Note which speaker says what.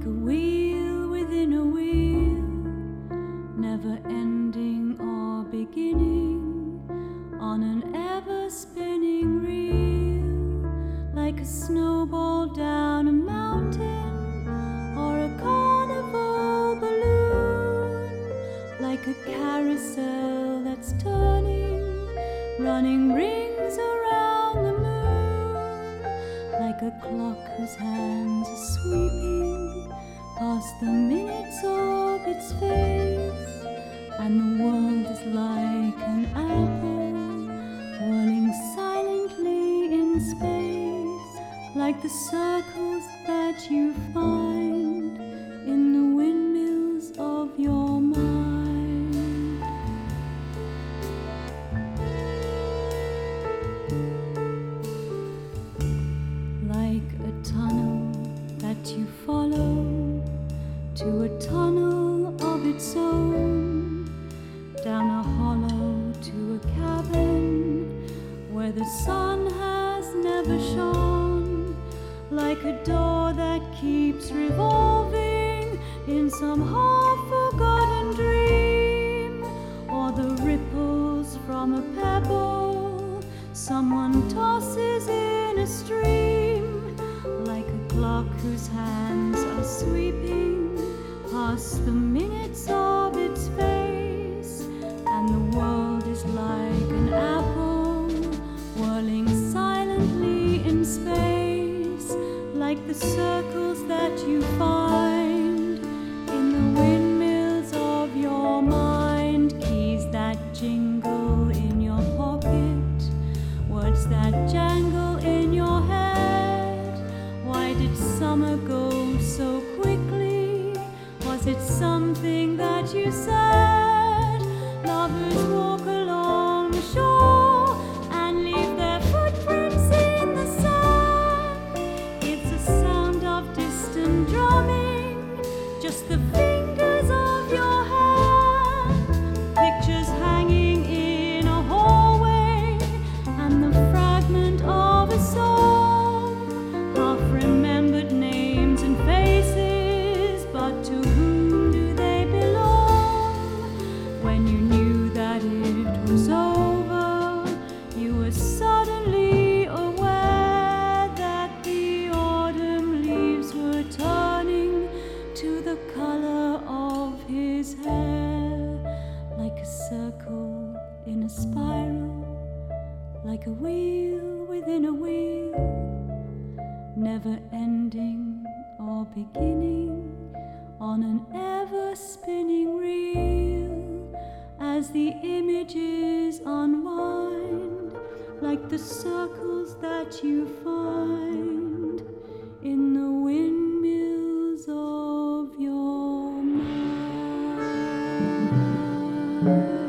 Speaker 1: like a wheel within a wheel, never ending or beginning, on an ever-spinning reel, like a snowball down a mountain or a carnival balloon, like a carousel that's turning, running rings around the moon, like a clock whose hands are sweeping past the minutes of its face, and the world is like an apple whirling silently in space, like the circles that you find in the windmills of your mind. Like a tunnel that you follow to a tunnel of its own, down a hollow to a cabin where the sun has never shone, like a door that keeps revolving in some half-forgotten dream, or the ripples from a pebble someone tosses in a stream, like a clock whose hands are sweeping past the minutes of its face, and the world is like an apple whirling silently in space, like the circles that you find in the windmills of your mind. Keys that jingle in your pocket, words that jangle in your head. Why did summer go so quickly? Was it something that you said? Lovers walk along the shore and leave their footprints in the sand. It's a sound of distant drumming, just the fingers of your hand. Pictures hanging in a hallway and the fragment of a song, half-remembered names and faces, but to whom do they belong? When you knew that it was over, you were suddenly aware that the autumn leaves were turning to the color of his hair, like a circle in a spiral, like a wheel within a wheel, never ending or beginning, on an ever-spinning reel, as the images unwind, like the circles that you find in the windmills of your mind.